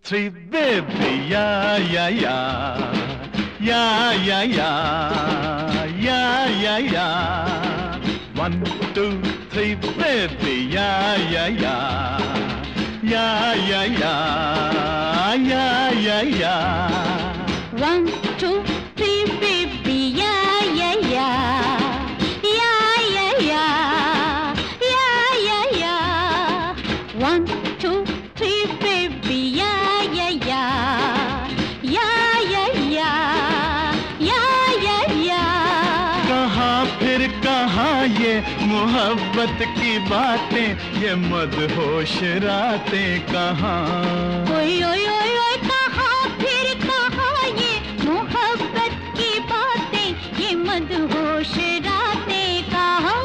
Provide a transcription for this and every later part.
three, baby, yeah, yeah, yeah, yeah, yeah, yeah, yeah, yeah, yeah. 1, 2, 3, baby, yeah, yeah, yeah, yeah, yeah, yeah, yeah, yeah, yeah. 1, 2, 3, baby, yeah, yeah, yeah, yeah, yeah, yeah, yeah, yeah, yeah. 1, 2, 3, baby, yeah, yeah, yeah, yeah, yeah, yeah, yeah, yeah, yeah. कहाँ फिर कहाँ ये मोहब्बत की बातें, ये मदहोश रातें कहाँ? ओए ओए ओए ओए कहाँ फिर कहाँ ये मोहब्बत की बातें, ये मदहोश रातें कहाँ?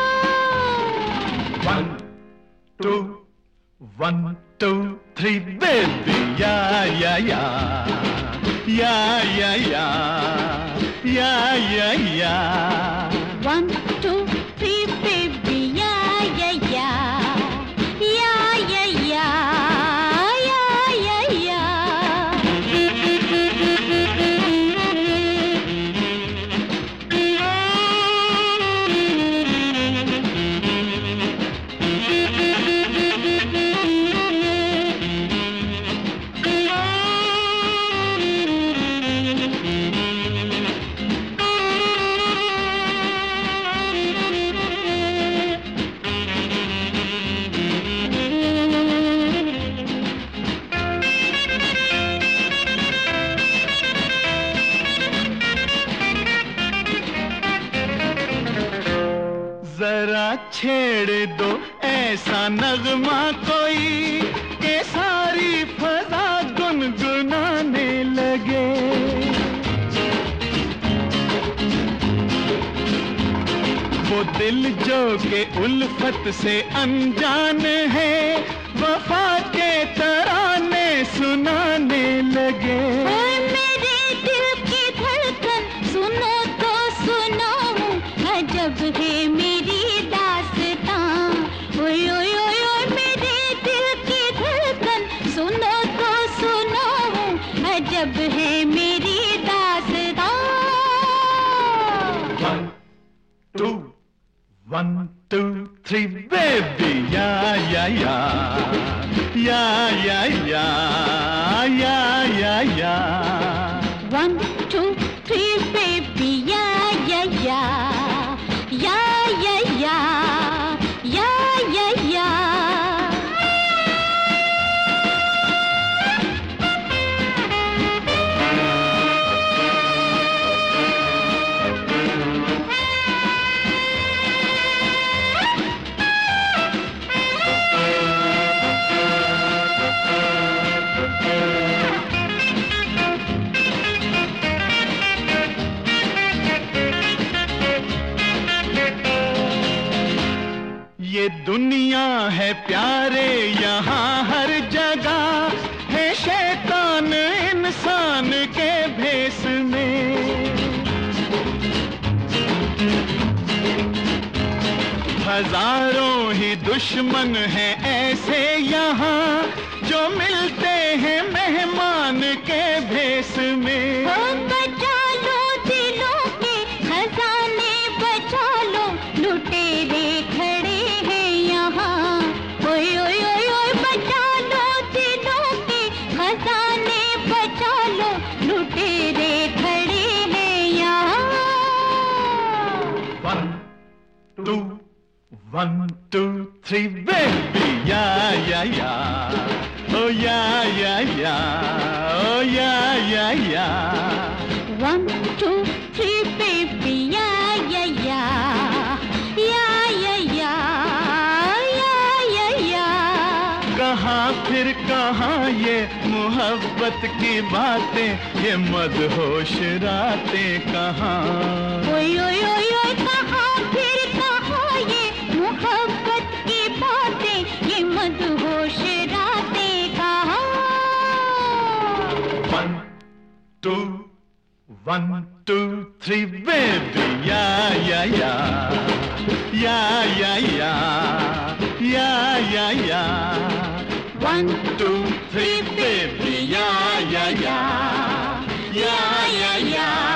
1, 2, 1, 2, 3, baby, yeah, yeah, yeah, yeah, yeah, yeah, yeah, yeah, yeah. 1, 2, 3, baby, yeah, yeah, yeah, yeah, yeah, yeah, yeah, yeah, yeah. जरा छेड़ दो ऐसा नगमा कोई के सारी फजा गुनगुनाने लगे। वो दिल जो के उल्फत से अनजान है, वफा के तराने सुनाने लगे। मेरे दिल की धड़कन सुनो तो सुनाऊं, अजब है मेरी दास्तां। ओए ओए ओए ओए मेरे दिल की धड़कन सुनो तो सुनाऊं, अजब है मेरी दास्तां। 1, 2, 1, 2, 3, baby, yeah, yeah, yeah, yeah, yeah, yeah, yeah, yeah, yeah. 1, 2, 3, baby, yeah, yeah, yeah, yeah, yeah, yeah, yeah, yeah, yeah. ये दुनिया है प्यारे, यहाँ हर जगह है शैतान इंसान के भेस में। हजारों ही दुश्मन हैं ऐसे यहाँ, जो मिलते हैं मेहमान के भेस में। बचा लो दिलों के खजाने, बचा लो लुटेरे खड़े हैं यहाँ। ओए ओए ओए ओए बचा लो दिलों के खजाने, बचा लो लुटेरे खड़े हैं यहाँ। 1, 2, 1, 2, 3, baby, yeah, yeah, yeah, oh yeah, yeah, yeah, oh yeah, yeah, yeah. 1, 2, 3, baby, yeah, yeah, yeah, yeah, yeah, yeah, yeah, yeah, yeah. कहाँ फिर कहाँ ये मोहब्बत की बातें, ये मदहोश रातें कहाँ? ओए ओए ओए ओए कहाँ फिर कहाँ ये मोहब्बत की बातें, ये मदहोश रातें कहाँ? 1, 2, 1, 2, 3, baby, yeah, yeah, yeah, yeah, yeah, yeah, yeah, yeah, yeah. 1 2 3 baby, yeah, yeah, yeah, yeah, yeah, yeah.